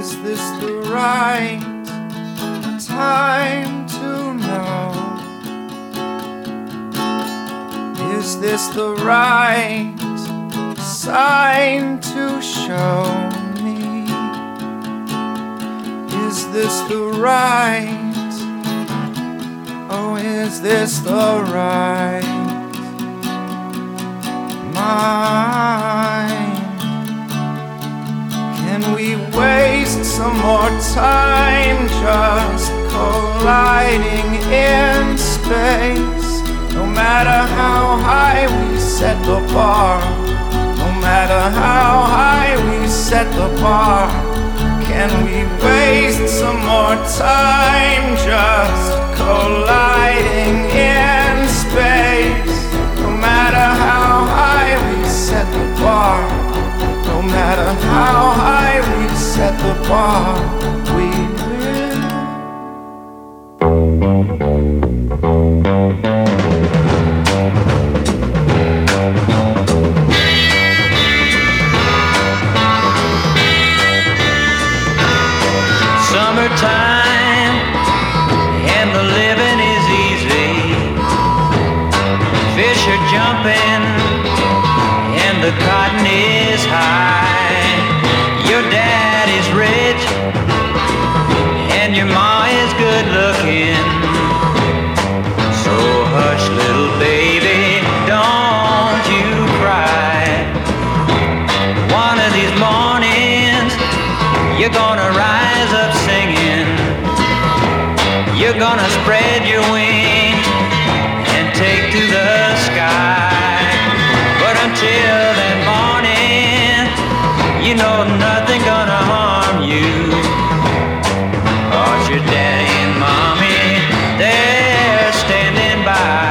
Is this the right time to know? Is this the right sign to show me? Is this the right? Oh, is this the right mine? Can we waste some more time just colliding in space? No matter how high we set the bar, no matter how high we set the bar, can we waste some more time just colliding in space? No matter how high we set the bar, no matter how high we set the bar, we will. Summertime and the living is easy. Fish are jumping and the cotton is high. Your dad is rich and your ma is good looking. So hush, little baby, don't you cry. One of these mornings you're gonna rise up singing. You're gonna spread your wings and take to the sky. But until that morning, you know nothing gonna harm you. 'Cause your daddy and mommy, they're standing by.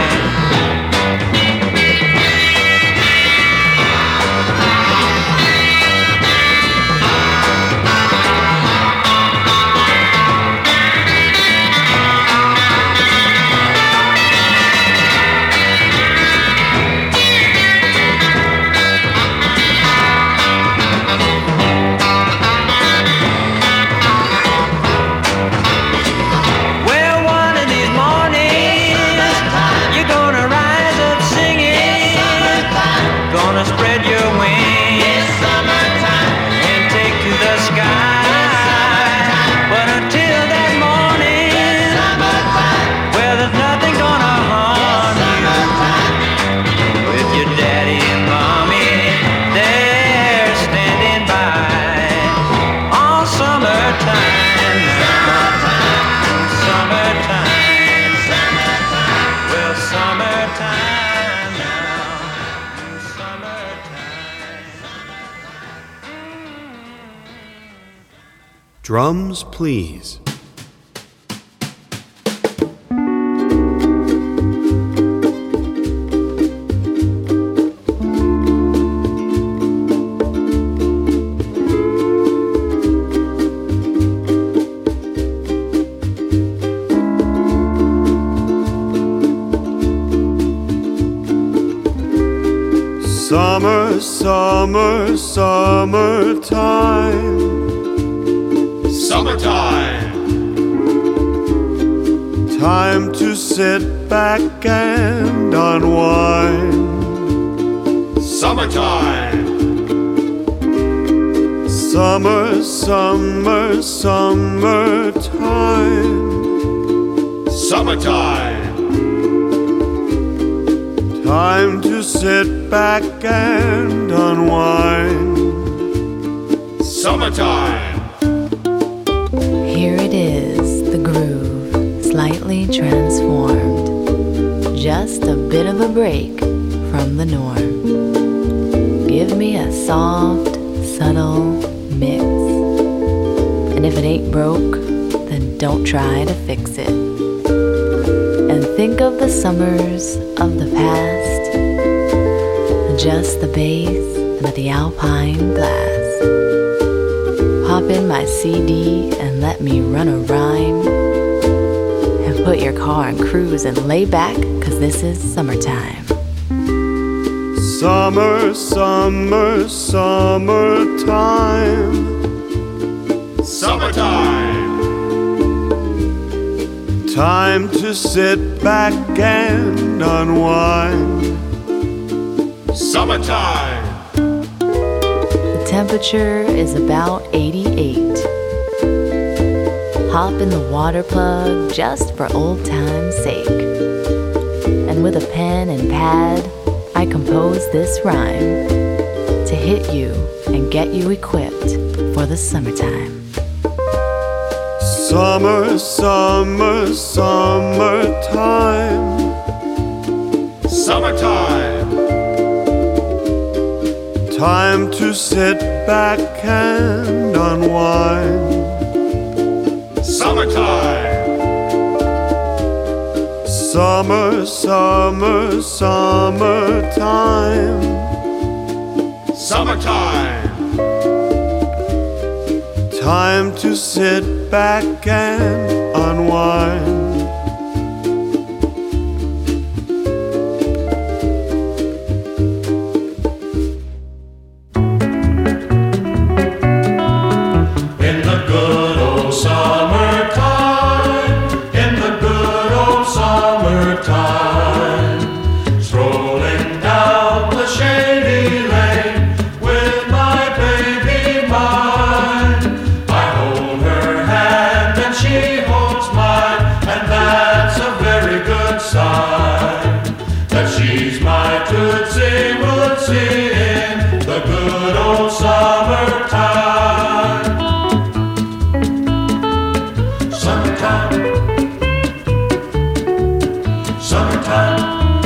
Spread your wings and take to the sky. But until that morning, well, there's nothing gonna harm you. With your daddy and mommy, they're standing by. All summertime now, summertime, well, summertime. Drums, please. Summer, summer, summertime. Summertime. Time to sit back and unwind. Summertime. Summer, summer, summertime. Summertime. Time to sit back and unwind. Summertime. Here it is, the groove, slightly transformed. Just a bit of a break from the norm. Give me a soft, subtle mix. And if it ain't broke, then don't try to fix it. And think of the summers of the past, just the bass and the alpine glass. Pop in my CD and let me run a rhyme. And put your car on cruise and lay back, 'cause this is summertime. Summer, summer, summertime. Time to sit back and unwind. Summertime. The temperature is about 88. Hop in the water plug just for old time's sake. And with a pen and pad, I compose this rhyme to hit you and get you equipped for the summertime. Summer, summer, summertime. Summertime. Time to sit back and unwind. Summertime. Summer, summer, summertime. Summertime. Time to sit back and unwind. In the good old summertime, in the good old summertime, strolling down the shady lane with my baby mine. I hold her hand and she holds mine, and that's a very good sign that she's my tootsie wootsie in the good old summertime. Summertime. Summertime.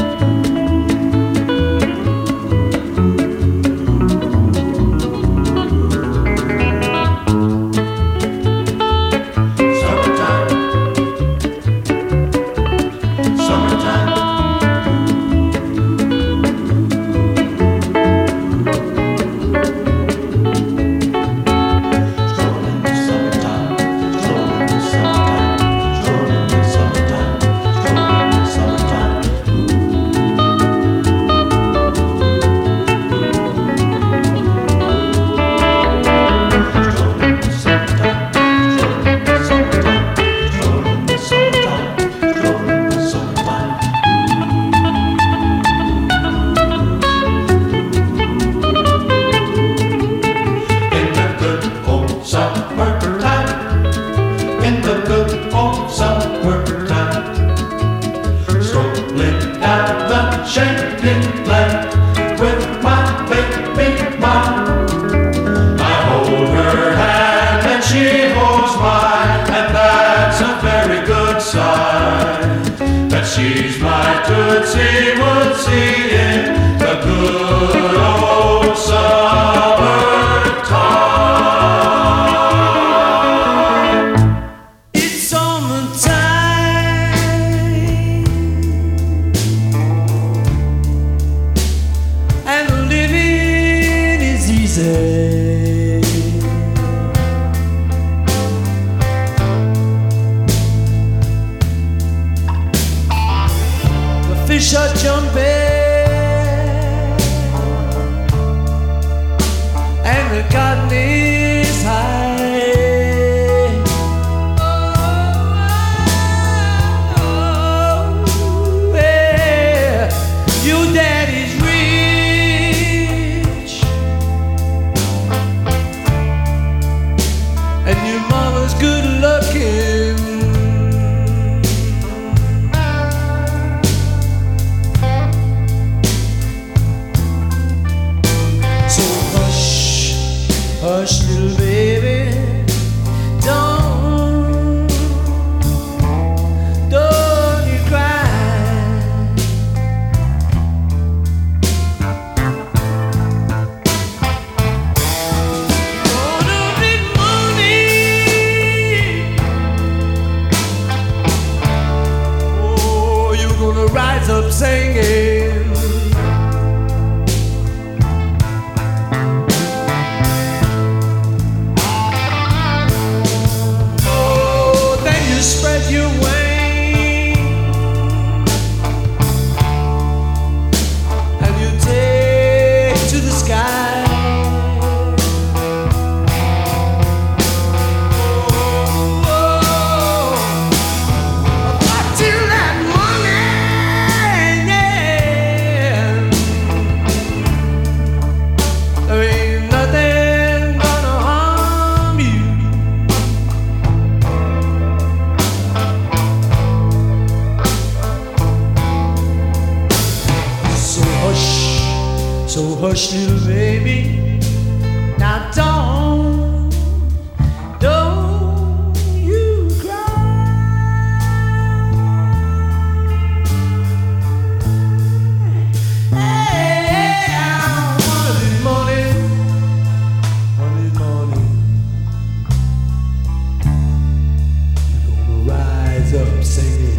She's my tootsie wootsie in the good old summertime. It's summertime, and living is easy. Fish are jumping and the cotton is high. Oh, yeah. Your daddy's rich and your mama's good looking. Hush, little baby, don't you cry. Gonna be money Hush, little baby. Now don't you cry. Hey, one of these mornings, you're gonna rise up singing.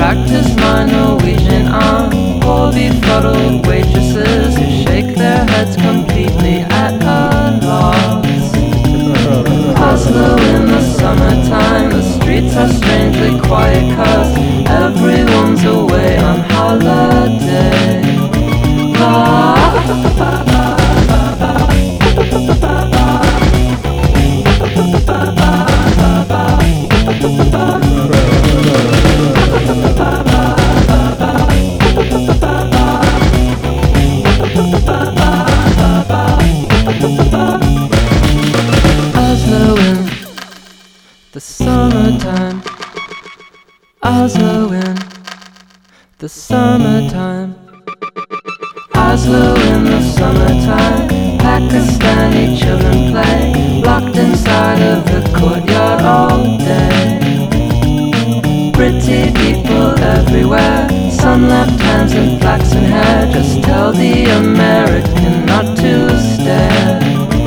practice my Norwegian on poor befuddled waitresses who shake their heads completely at a loss. Oslo in the summertime, the streets are strangely quiet 'cause everyone's away on holiday. Oslo in the summertime, Oslo in the summertime, Oslo in the summertime. Pakistani children play, locked inside of the courtyard all day. Pretty people everywhere, sun-left hands and flaxen hair. Just tell the American not to stare.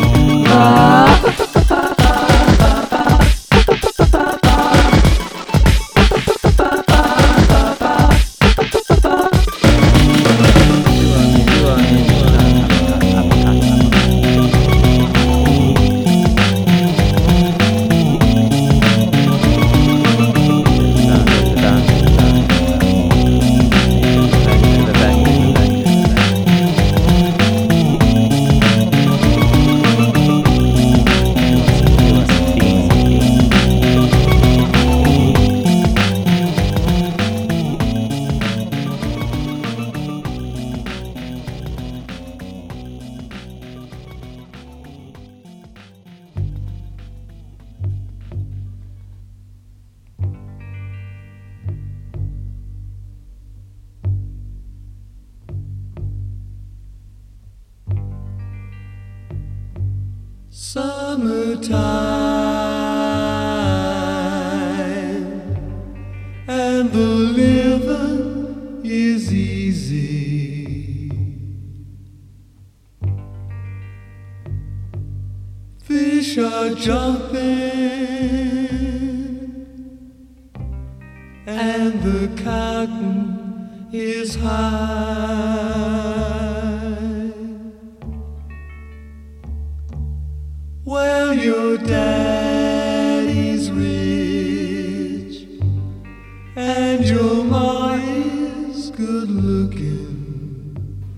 Summertime, and the living is easy. Fish are jumping, and the cotton is high. Well, your daddy's rich, and your ma is good looking.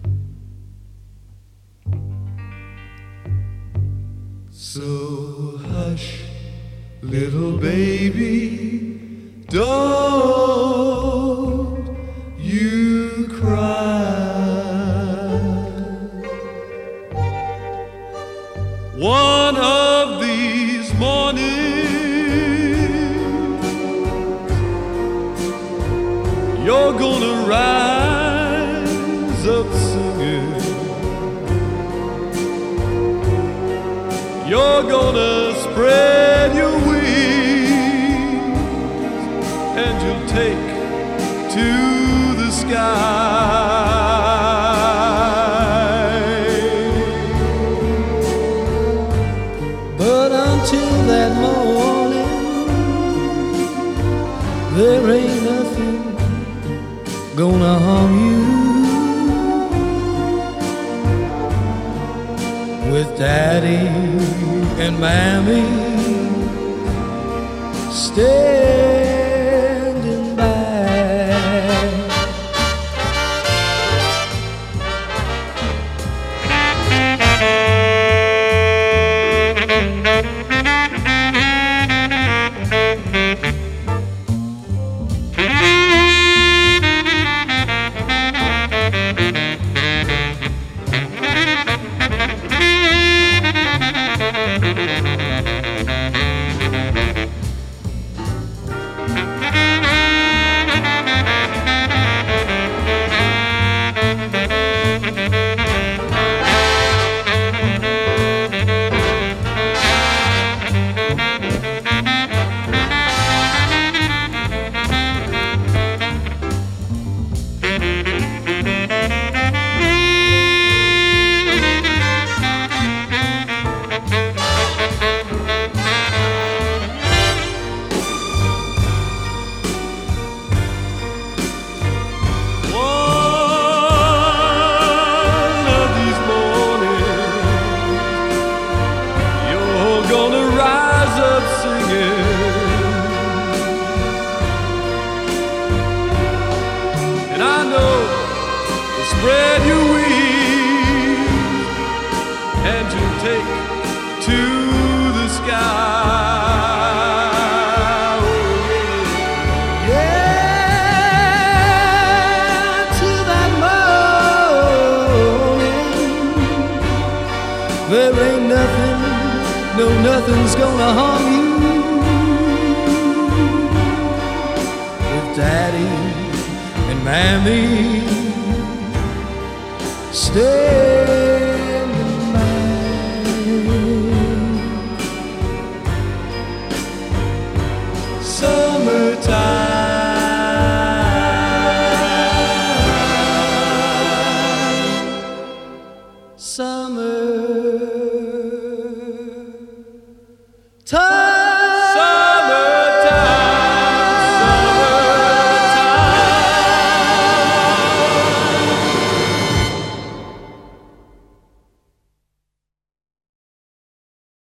So hush, little baby, don't you cry. One of these mornings, you're gonna rise up singing. You're gonna spread your wings, and you'll take to the sky. But until that morning, there ain't nothing gonna harm you. With Daddy and Mammy standing by. spread your wings and you'll take to the sky. Oh, yeah, to that morning. There ain't nothing, no nothing's gonna harm you. With Daddy and Mammy standing by. Summertime.